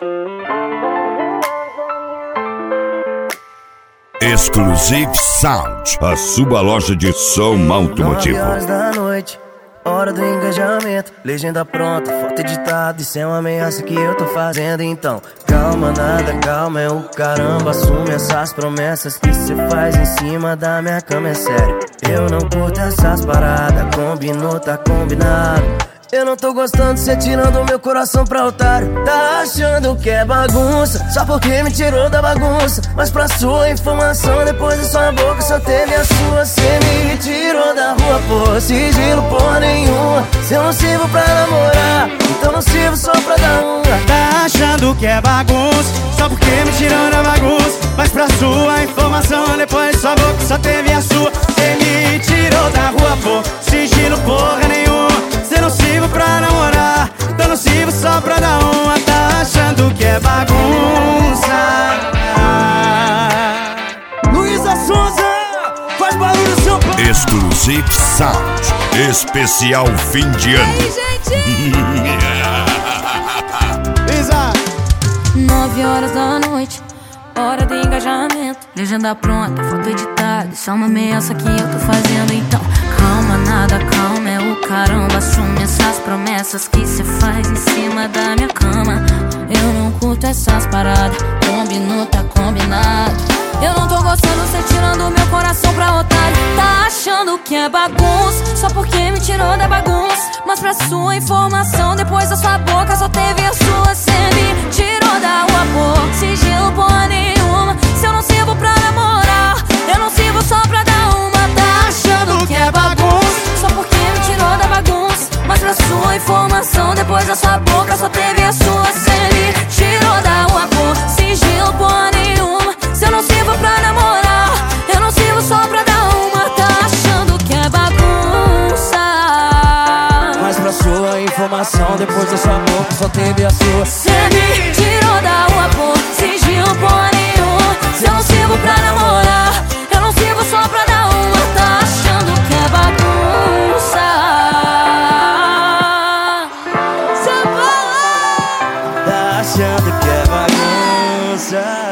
Exclusive Sound, a sua loja de som automotivo. 9 horas da noite, hora do engajamento. Legenda pronta, foto editada. Isso é uma ameaça que eu tô fazendo. Então, calma, nada, calma é o caramba. Assume essas promessas que cê faz em cima da minha cama, é sério. Eu não curto essas paradas, combinou, tá combinado. Eu não tô gostando de cê tirando meu coração pra otário. Tá achando que é bagunça, só porque me tirou da bagunça. Mas pra sua informação, depois da sua boca só teve a sua. Cê me tirou da rua por sigilo, porra nenhuma. Se eu não sirvo pra namorar, então não sirvo só pra dar uma. Tá achando que é bagunça, só porque me tirou da bagunça. Mas pra sua informação, depois da sua boca só teve a sua. Cê me tirou da rua por sigilo, porra nenhuma. Cê não sirvo pra namorar, então não sirvo só pra dar uma. Tá achando que é bagunça. Luísa Sonza, faz barulho seu pai. Exclusive Sound, especial fim de ano. Ei, gente! Isa! 9 horas da noite, hora de engajamento. Legenda pronta, foto editada. Isso é uma ameaça que eu tô fazendo. Então, calma, nada, calma é o caramba. Assume essas promessas que cê faz em cima da minha cama. Eu não curto essas paradas, combinou, tá combinado. Eu não tô gostando, cê tirando meu coração pra otário. Tá achando que é bagunça, só porque me tirou da bagunça. Mas pra sua informação, depois da sua boca só teve a sua. Cê me tirou da rua por sigilo, porra nenhuma. Se eu não sirvo pra namorar, eu não sirvo só pra dar uma. Tá achando que é bagunça, só porque me tirou da bagunça. Mas pra sua informação, depois da sua boca só teve a sua. Cê me tirou da rua por sigilo, porra nenhuma. Se eu não sirvo pra namorar, eu não sirvo só pra dar uma. Tá achando que é bagunça. Mas pra sua informação, depois da sua boca só teve a sua. Cê me tirou da rua por sigilo, porra nenhuma. Se eu não sirvo pra namorar, eu não sirvo só pra dar uma. Tá achando que é bagunça. Tá achando que é bagunça.